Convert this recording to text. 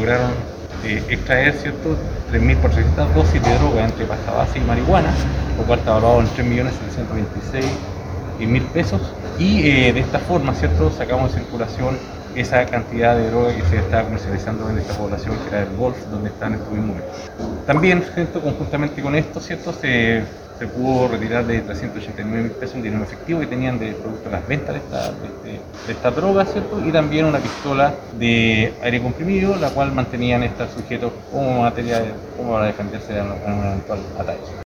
lograron extraer, ¿cierto?, 3.400 dosis de droga entre pasta base y marihuana, lo cual está evaluado en 3.726.000 pesos, y de esta forma, ¿cierto?, sacamos de circulación esa cantidad de droga que se estaba comercializando en esta población, que era el Golf, donde están estos inmuebles. También, ¿cierto?, conjuntamente con esto, ¿cierto?, se pudo retirar de 389.000 pesos en dinero efectivo que tenían de producto de las ventas de estas drogas, ¿cierto?, y también una pistola de aire comprimido, la cual mantenían estos sujetos como materia como para defenderse de un eventual ataque.